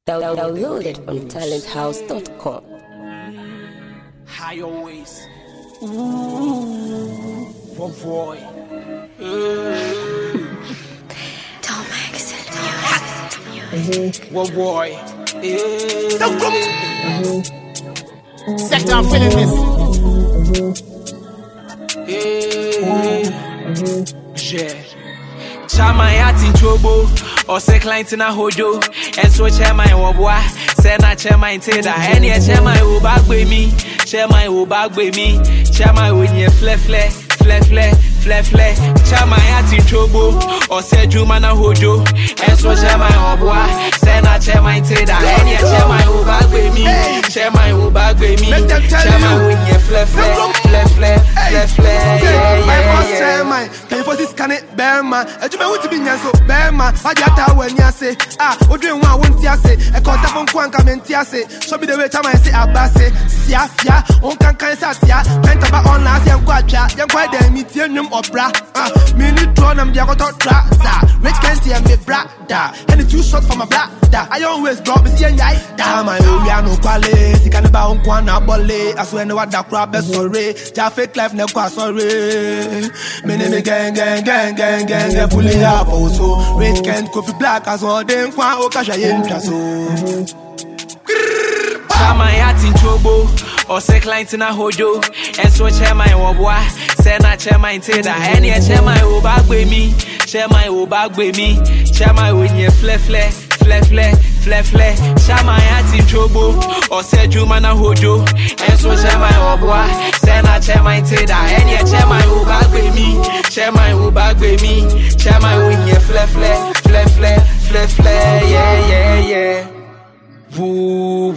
Downloaded on talenthouse.com. High always. Ooh, boy. Don't make it Well, boy. Sector, I'm feeling this. Yeah. Chama yat in trouble, or say client in a hojo, and so chairman wabwa, say na chairman teda, any chairman who back with me, chairman who back with me, chairman with your fle. Chama yat in trouble, or say Juma na hojo, and so chairman wabwa, say na chairman teda, any chairman who back with me, chairman who back with me, chairman with your fle. Chairman, can you force this can it bear man? A Juma want to be so bear man. I just when you say, what do you want? Won't you say? A contact from Quanka Mentiase. Show me the way time I say Abase, Siafia, on can Satia, went about on last young quacha, young quite the medium opera. Minute drawn, I'm Jagoto Traza, Rich Kenty and me brada, and it's too short for my brada. I always drop me see and I damn my no quality, he can about Quana Bolle, as when what the crab is sorry, Jaffe Clef never sorry. Many gang, pulling up also. Red Kent, coffee black as well, then Qua Okasha so. Chama yat in trouble, or say client in a hojo, and so chairman wabwa, say na chairman teda, any chairman who back with me, chairman who back with me, chairman with your fle. Chama yat in trouble, or say Juma na hojo, and so chairman wabwa, say na chairman teda, any chairman who back with me, chairman who back with me, chairman with your fle. Yeah. Woo.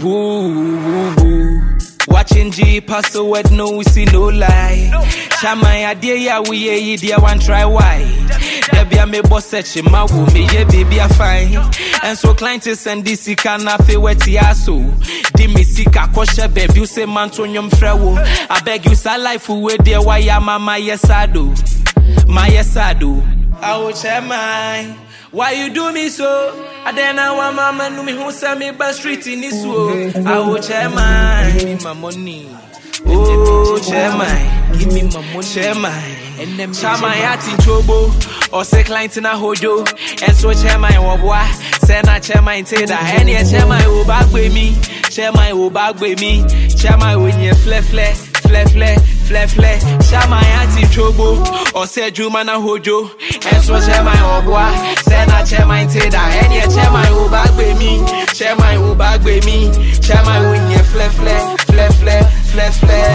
Watching G pass the word, no we see no lie. Chama ya dear ya we ye dear one try why. There be a me boss search my womb, me ye baby a fine. And so client is and this can na fe weti aso. Di me sika koshe baby you say man to nyom frewo. I beg you sa life we dear why ya mama yesado. My yesado. I will chairman. Why you do me so? I then I want mama know me who send me by street in this world. I will chairman, give me my money. Oh chairman, give me my money. Chairman, and them chairman yat in trouble, or say client in a hojo, and so chairman wabwa, say na chairman teda, any chairman who back with me, chairman who back with me, chairman with your fle. Chama yat in trouble, or say Juma na hojo, and so chairman wabwa, say na chairman teda, any chairman who back with me, chairman who back with me, chairman with your fle.